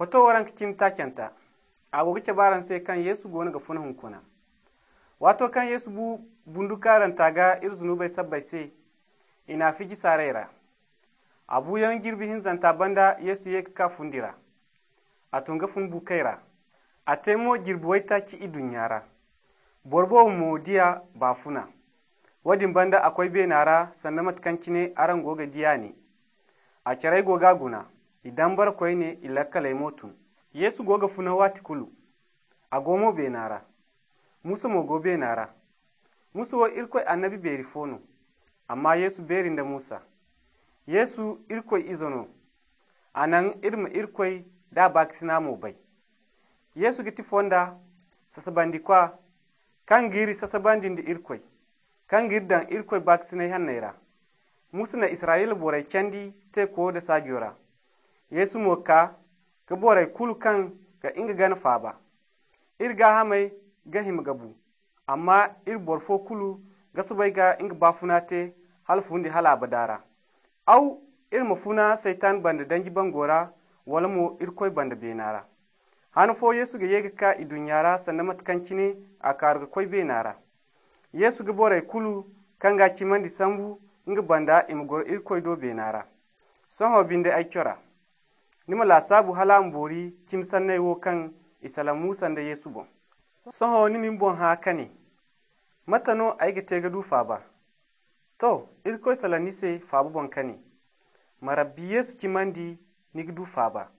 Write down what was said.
Foto waran kim takenta agogo ke baran sai kan Yesu gona ga funa hunkuna. Wato kan Yesu bundu karan taga irzunubai sabbai sai ina fiji sarera. Abu yan girbi hin zanta banda Yesu ye ka fundira. A tunga fun bukaira. A temo girbuwai ta ki idun yara. Borbo mu diya ba funa. Wadin banda akwai benara sannan matkanci ne aran goga diya ne. A kirai goga guna. Idan bar kwai ne ilakalai motun. Yesu goga funa wati kulu. A gomo benara. Musu mogo benara. Musu wo irkoi annabi beri fono. Amma Yesu berin da Musa. Yesu irkoi izono. Anan irma irkoi da bakisina mo bai. Yesu giti fonda sasabandi kwa kan giri sasabandin da irkoi. Kan girdan irkoi bakisina hannaira. Musu na Isra'ila borai kendi te ko da sagiora. Yesu moka ga borai kulu kan ga inga gana faba. Irga hamai ga himgabu. Amma ir borfo kulu ga subai ga inga bafunate halfundi hala badara. Au ir mafuna saitan banda dangi bangora wala mo irkoi banda benara. Hanfo Yesu ga yega ka idunyara sannan matkanci ne a karuga koi benara. Yesu ga borai kulu kan ga kimandi sambu inga banda imgor irkoi do benara. Sonho binde ai kyora. Nima la sabu hala mbori kim sannai wo kan isala Musa da Yesu bon. Sonho ni min bon ha kane. Matano ai ga tega du faba. To irkoi sala nise fabu bon kane. Marabbi Yesu kimandi ni du faba.